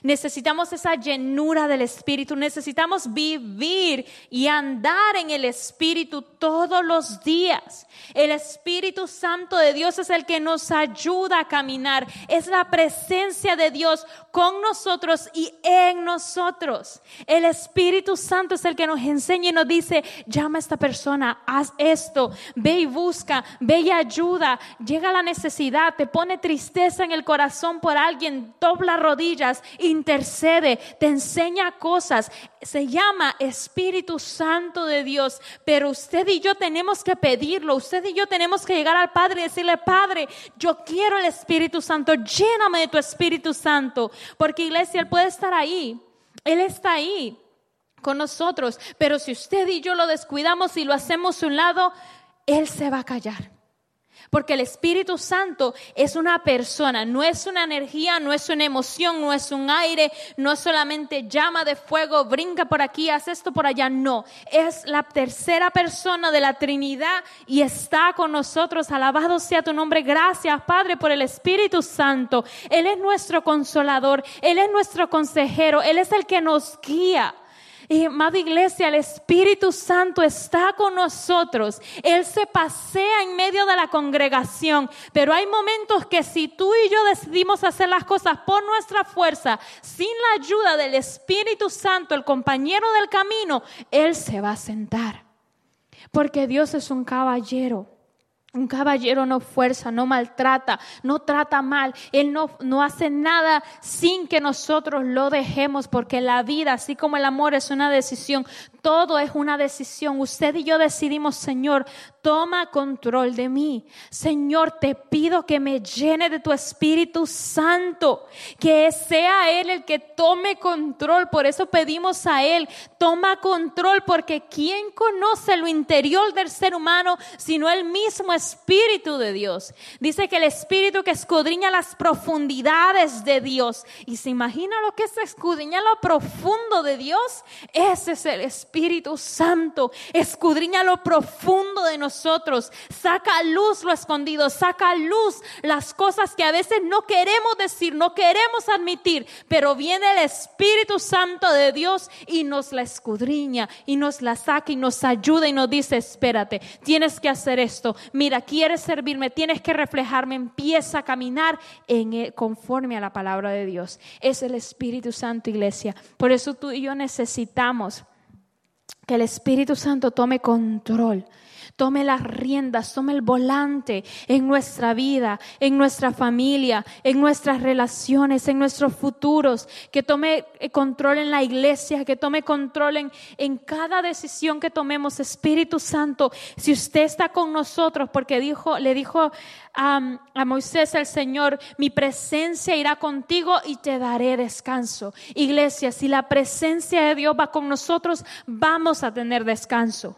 Necesitamos esa llenura del Espíritu. Necesitamos vivir y andar en el Espíritu todos los días. El Espíritu Santo de Dios es el que nos ayuda a caminar. Es la presencia de Dios con nosotros y en nosotros. El Espíritu Santo es el que nos enseña y nos dice: llama a esta persona, haz esto, ve y busca, ve y ayuda. Llega la necesidad, te pone tristeza en el corazón por alguien, dobla rodillas, intercede, te enseña cosas. Se llama Espíritu Santo de Dios, pero usted y yo tenemos que pedirlo. Usted y yo tenemos que llegar al Padre y decirle: Padre, yo quiero el Espíritu Santo, lléname de tu Espíritu Santo. Porque, iglesia, Él puede estar ahí, Él está ahí con nosotros, pero si usted y yo lo descuidamos y lo hacemos a un lado, Él se va a callar. Porque el Espíritu Santo es una persona, no es una energía, no es una emoción, no es un aire, no es solamente llama de fuego, brinca por aquí, haz esto por allá. No, es la tercera persona de la Trinidad y está con nosotros. Alabado sea tu nombre. Gracias, Padre, por el Espíritu Santo. Él es nuestro consolador, Él es nuestro consejero, Él es el que nos guía. Y, amada iglesia, el Espíritu Santo está con nosotros. Él se pasea en medio de la congregación. Pero hay momentos que si tú y yo decidimos hacer las cosas por nuestra fuerza, sin la ayuda del Espíritu Santo, el compañero del camino, Él se va a sentar. Porque Dios es un caballero. Un caballero no fuerza, no maltrata, no trata mal. Él no, no hace nada sin que nosotros lo dejemos, porque la vida, así como el amor, es una decisión. Todo es una decisión. Usted y yo decidimos: Señor, toma control de mí. Señor, te pido que me llene de tu Espíritu Santo, que sea Él el que tome control. Por eso pedimos a Él: toma control, porque ¿quién conoce lo interior del ser humano sino el mismo Espíritu de Dios? Dice que el Espíritu que escudriña las profundidades de Dios. Y se imagina lo que es escudriñar lo profundo de Dios. Ese es el Espíritu Santo. Escudriña lo profundo de nosotros. Saca a luz lo escondido. Saca a luz las cosas que a veces no queremos decir, no queremos admitir. Pero viene el Espíritu Santo de Dios y nos la escudriña y nos la saca y nos ayuda y nos dice: espérate, tienes que hacer esto. Mira, quieres servirme, tienes que reflejarme. Empieza a caminar en él, conforme a la palabra de Dios. Es el Espíritu Santo, iglesia. Por eso tú y yo necesitamos que el Espíritu Santo tome control, tome las riendas, tome el volante en nuestra vida, en nuestra familia, en nuestras relaciones, en nuestros futuros, que tome control en la iglesia, que tome control en, en cada decisión que tomemos. Espíritu Santo, si usted está con nosotros, porque dijo, le dijo a, a Moisés el Señor: mi presencia irá contigo y te daré descanso. Iglesia, si la presencia de Dios va con nosotros, vamos a tener descanso.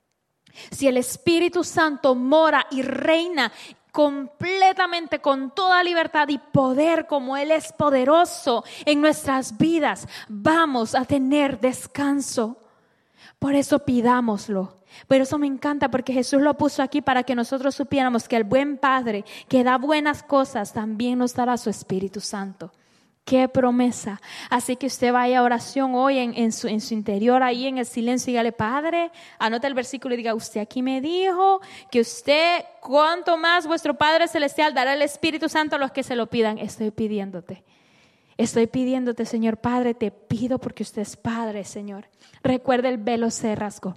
Si el Espíritu Santo mora y reina completamente, con toda libertad y poder, como Él es poderoso en nuestras vidas, vamos a tener descanso. Por eso pidámoslo. Por eso me encanta, porque Jesús lo puso aquí para que nosotros supiéramos que el buen Padre que da buenas cosas también nos dará su Espíritu Santo. ¡Qué promesa! Así que usted vaya a oración hoy en, en, su, en su interior, ahí en el silencio, y dígale: Padre, anota el versículo y diga: usted aquí me dijo que usted, cuanto más vuestro Padre Celestial dará el Espíritu Santo a los que se lo pidan. Estoy pidiéndote. Estoy pidiéndote, Señor Padre, te pido porque usted es Padre, Señor. Recuerde, el velo se rasgó.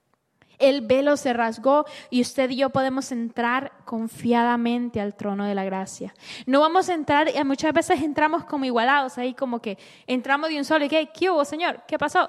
El velo se rasgó y usted y yo podemos entrar confiadamente al trono de la gracia. No vamos a entrar, y muchas veces entramos como igualados, ahí como que entramos de un solo y ¿qué, ¿qué hubo, Señor? ¿Qué pasó?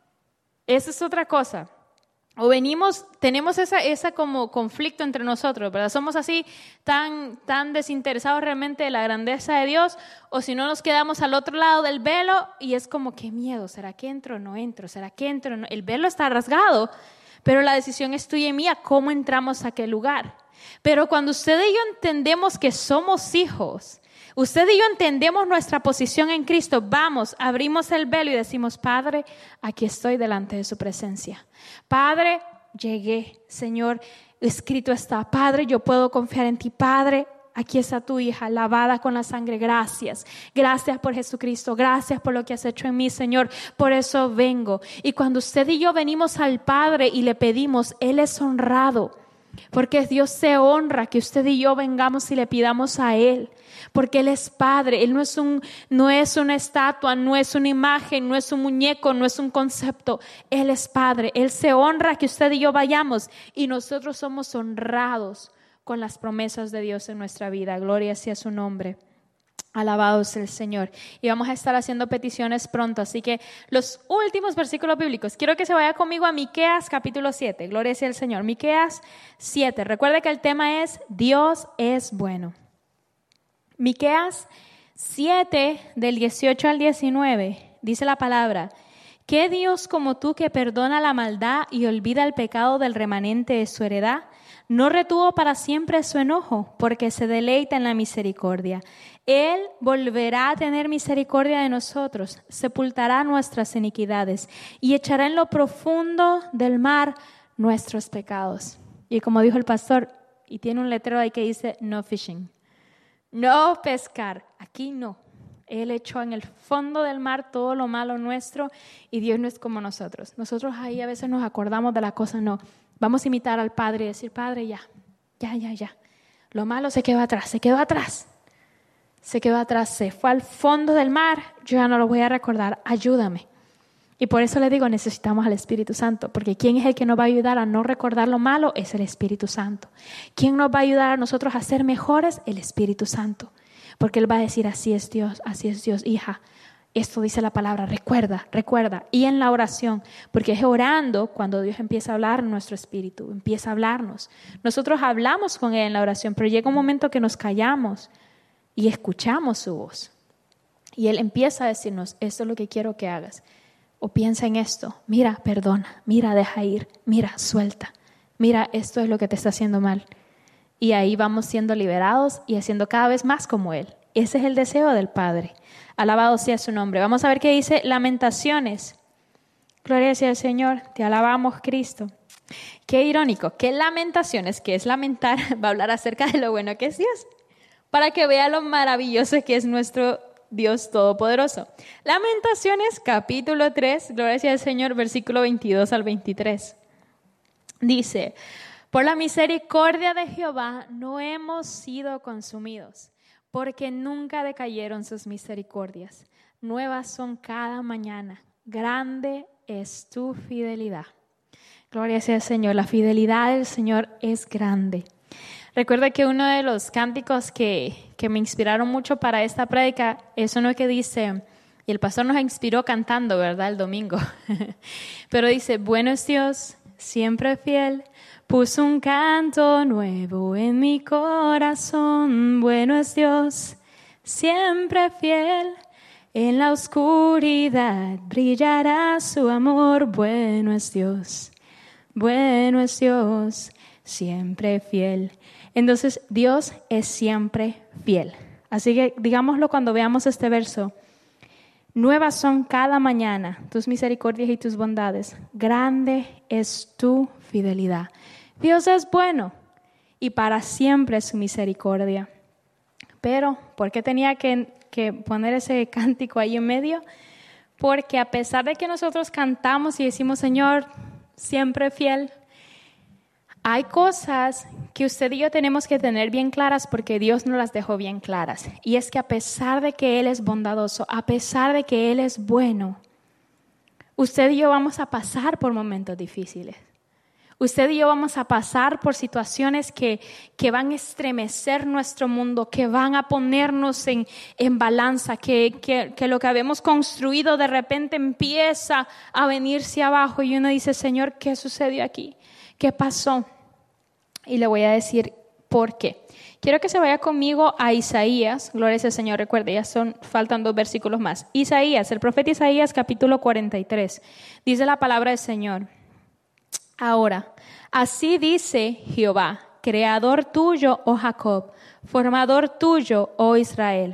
Esa es otra cosa. O venimos, tenemos esa, esa como conflicto entre nosotros, ¿verdad? Somos así tan, tan desinteresados realmente de la grandeza de Dios, o si no nos quedamos al otro lado del velo y es como: qué miedo, ¿será que entro o no entro? ¿Será que entro o no? El velo está rasgado, pero la decisión es tuya y mía, cómo entramos a aquel lugar. Pero cuando usted y yo entendemos que somos hijos, usted y yo entendemos nuestra posición en Cristo, vamos, abrimos el velo y decimos: Padre, aquí estoy delante de su presencia. Padre, llegué, Señor, escrito está. Padre, yo puedo confiar en ti. Padre, aquí está tu hija, lavada con la sangre. Gracias. Gracias por Jesucristo. Gracias por lo que has hecho en mí, Señor. Por eso vengo. Y cuando usted y yo venimos al Padre y le pedimos, Él es honrado. Porque Dios se honra que usted y yo vengamos y le pidamos a Él. Porque Él es Padre. Él no es un, no es una estatua, no es una imagen, no es un muñeco, no es un concepto. Él es Padre. Él se honra que usted y yo vayamos. Y nosotros somos honrados con las promesas de Dios en nuestra vida. Gloria sea su nombre. Alabado sea el Señor. Y vamos a estar haciendo peticiones pronto. Así que los últimos versículos bíblicos. Quiero que se vaya conmigo a Miqueas capítulo siete. Gloria sea el Señor. Miqueas siete. Recuerde que el tema es Dios es bueno. Miqueas siete del dieciocho al diecinueve. Dice la palabra: ¿Qué Dios como tú que perdona la maldad y olvida el pecado del remanente de su heredad? No retuvo para siempre su enojo, porque se deleita en la misericordia. Él volverá a tener misericordia de nosotros, sepultará nuestras iniquidades y echará en lo profundo del mar nuestros pecados. Y como dijo el pastor, y tiene un letrero ahí que dice no fishing, no pescar, aquí no. Él echó en el fondo del mar todo lo malo nuestro y Dios no es como nosotros. Nosotros ahí a veces nos acordamos de la cosa, no. Vamos a imitar al Padre y decir, Padre, ya, ya, ya, ya. Lo malo se quedó atrás, se quedó atrás. Se quedó atrás, se fue al fondo del mar. Yo ya no lo voy a recordar, ayúdame. Y por eso le digo, necesitamos al Espíritu Santo. Porque ¿quién es el que nos va a ayudar a no recordar lo malo? Es el Espíritu Santo. ¿Quién nos va a ayudar a nosotros a ser mejores? El Espíritu Santo. Porque Él va a decir, así es Dios, así es Dios, hija. Esto dice la palabra, recuerda, recuerda. Y en la oración, porque es orando cuando Dios empieza a hablar en nuestro espíritu, empieza a hablarnos. Nosotros hablamos con Él en la oración, pero llega un momento que nos callamos y escuchamos su voz. Y Él empieza a decirnos, esto es lo que quiero que hagas. O piensa en esto, mira, perdona, mira, deja ir, mira, suelta. Mira, esto es lo que te está haciendo mal. Y ahí vamos siendo liberados y haciendo cada vez más como Él. Ese es el deseo del Padre. Alabado sea su nombre. Vamos a ver qué dice Lamentaciones. Gloria sea al Señor. Te alabamos, Cristo. Qué irónico. Que Lamentaciones, que es lamentar, va a hablar acerca de lo bueno que es Dios. Para que vea lo maravilloso que es nuestro Dios Todopoderoso. Lamentaciones, capítulo tres. Gloria sea al Señor, versículo veintidós al veintitrés. Dice, por la misericordia de Jehová no hemos sido consumidos, porque nunca decayeron sus misericordias. Nuevas son cada mañana. Grande es tu fidelidad. Gloria sea al Señor. La fidelidad del Señor es grande. Recuerda que uno de los cánticos que, que me inspiraron mucho para esta prédica es uno que dice, y el pastor nos inspiró cantando, ¿verdad? El domingo. Pero dice, bueno es Dios, siempre fiel. Puso un canto nuevo en mi corazón. Bueno es Dios, siempre fiel. En la oscuridad brillará su amor. Bueno es Dios, bueno es Dios, siempre fiel. Entonces, Dios es siempre fiel. Así que digámoslo cuando veamos este verso. Nuevas son cada mañana tus misericordias y tus bondades. Grande es tu fidelidad. Dios es bueno y para siempre es su misericordia. Pero, ¿por qué tenía que, que poner ese cántico ahí en medio? Porque a pesar de que nosotros cantamos y decimos, Señor, siempre fiel, hay cosas que usted y yo tenemos que tener bien claras porque Dios nos las dejó bien claras. Y es que a pesar de que Él es bondadoso, a pesar de que Él es bueno, usted y yo vamos a pasar por momentos difíciles. Usted y yo vamos a pasar por situaciones que, que van a estremecer nuestro mundo, que van a ponernos en, en balanza, que, que, que lo que habíamos construido de repente empieza a venirse abajo y uno dice, Señor, ¿qué sucedió aquí? ¿Qué pasó? Y le voy a decir por qué. Quiero que se vaya conmigo a Isaías, gloria al Señor, recuerde, ya son, faltan dos versículos más. Isaías, el profeta Isaías, capítulo cuarenta y tres, dice la palabra del Señor. Ahora, así dice Jehová, creador tuyo, oh Jacob, formador tuyo, oh Israel,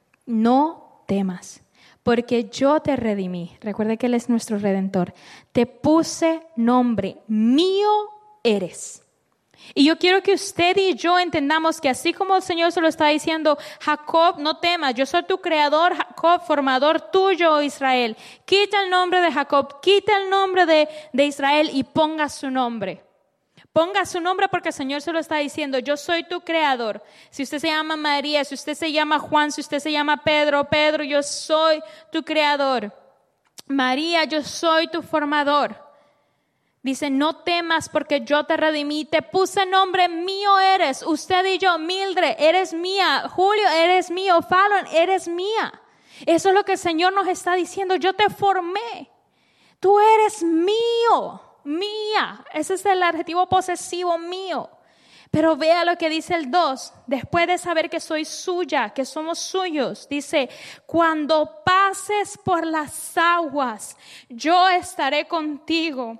no temas, porque yo te redimí. Recuerde que Él es nuestro Redentor. Te puse nombre, mío eres. Y yo quiero que usted y yo entendamos que así como el Señor se lo está diciendo, Jacob, no temas, yo soy tu creador, Jacob, formador tuyo, Israel. Quita el nombre de Jacob, quita el nombre de, de Israel y ponga su nombre. Ponga su nombre porque el Señor se lo está diciendo, yo soy tu creador. Si usted se llama María, si usted se llama Juan, si usted se llama Pedro, Pedro, yo soy tu creador. María, yo soy tu formador. Dice, no temas porque yo te redimí, te puse nombre, mío eres. Usted y yo, Mildred, eres mía. Julio, eres mío. Fallon, eres mía. Eso es lo que el Señor nos está diciendo. Yo te formé. Tú eres mío, mía. Ese es el adjetivo posesivo, mío. Pero vea lo que dice el dos. Después de saber que soy suya, que somos suyos, dice, cuando pases por las aguas, yo estaré contigo.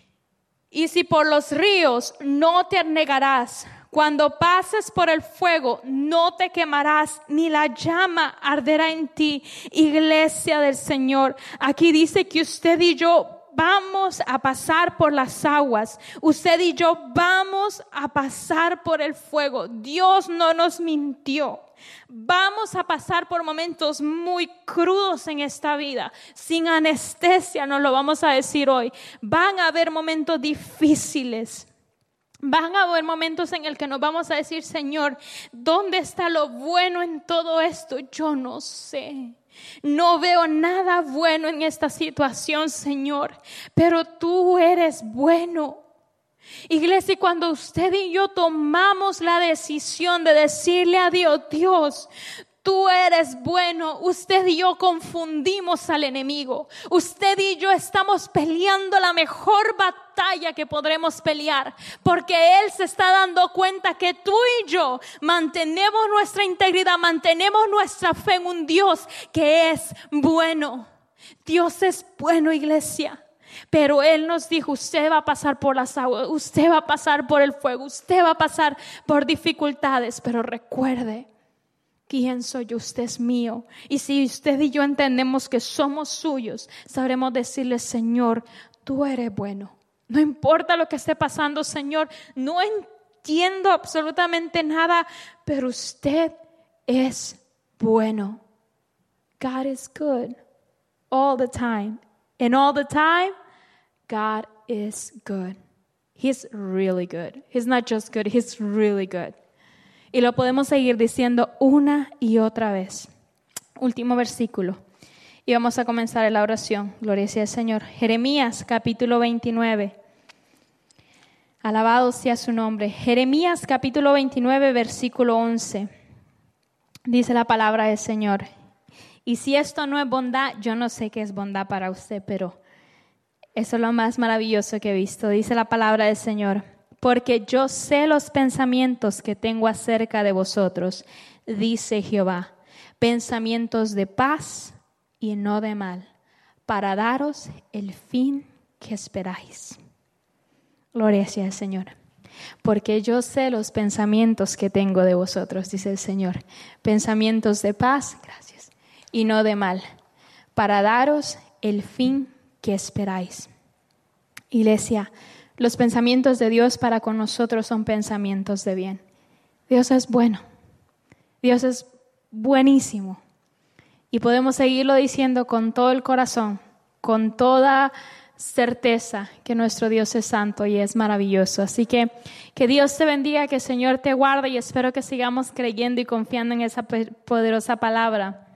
Y si por los ríos, no te anegarás. Cuando pases por el fuego, no te quemarás, ni la llama arderá en ti. Iglesia del Señor, aquí dice que usted y yo vamos a pasar por las aguas. Usted y yo vamos a pasar por el fuego. Dios no nos mintió. Vamos a pasar por momentos muy crudos en esta vida. Sin anestesia nos lo vamos a decir hoy. Van a haber momentos difíciles. Van a haber momentos en el que nos vamos a decir, Señor, ¿dónde está lo bueno en todo esto? Yo no sé. No veo nada bueno en esta situación, Señor, pero tú eres bueno. Iglesia, cuando usted y yo tomamos la decisión de decirle a Dios, Dios, tú eres bueno, usted y yo confundimos al enemigo. Usted y yo estamos peleando la mejor batalla que podremos pelear, porque Él se está dando cuenta que tú y yo mantenemos nuestra integridad, mantenemos nuestra fe en un Dios que es bueno. Dios es bueno, iglesia. Pero Él nos dijo, usted va a pasar por las aguas, usted va a pasar por el fuego, usted va a pasar por dificultades, pero recuerde, ¿quién soy yo? Usted es mío. Y si usted y yo entendemos que somos suyos, sabremos decirle, Señor, tú eres bueno. No importa lo que esté pasando, Señor, no entiendo absolutamente nada, pero usted es bueno. God is good all the time. And all the time, God is good. He's really good. He's not just good, He's really good. Y lo podemos seguir diciendo una y otra vez. Último versículo. Y vamos a comenzar la oración. Gloria sea al Señor. Jeremías capítulo veintinueve. Alabado sea su nombre. Jeremías capítulo veintinueve, versículo once. Dice la palabra del Señor. Y si esto no es bondad, yo no sé qué es bondad para usted, pero eso es lo más maravilloso que he visto. Dice la palabra del Señor. Porque yo sé los pensamientos que tengo acerca de vosotros, dice Jehová. Pensamientos de paz y no de mal, para daros el fin que esperáis. Gloria sea al Señor. Porque yo sé los pensamientos que tengo de vosotros, dice el Señor. Pensamientos de paz, gracias, y no de mal, para daros el fin que esperáis. Iglesia, los pensamientos de Dios para con nosotros son pensamientos de bien. Dios es bueno. Dios es buenísimo. Y podemos seguirlo diciendo con todo el corazón, con toda certeza que nuestro Dios es santo y es maravilloso. Así que que Dios te bendiga, que el Señor te guarde y espero que sigamos creyendo y confiando en esa poderosa palabra.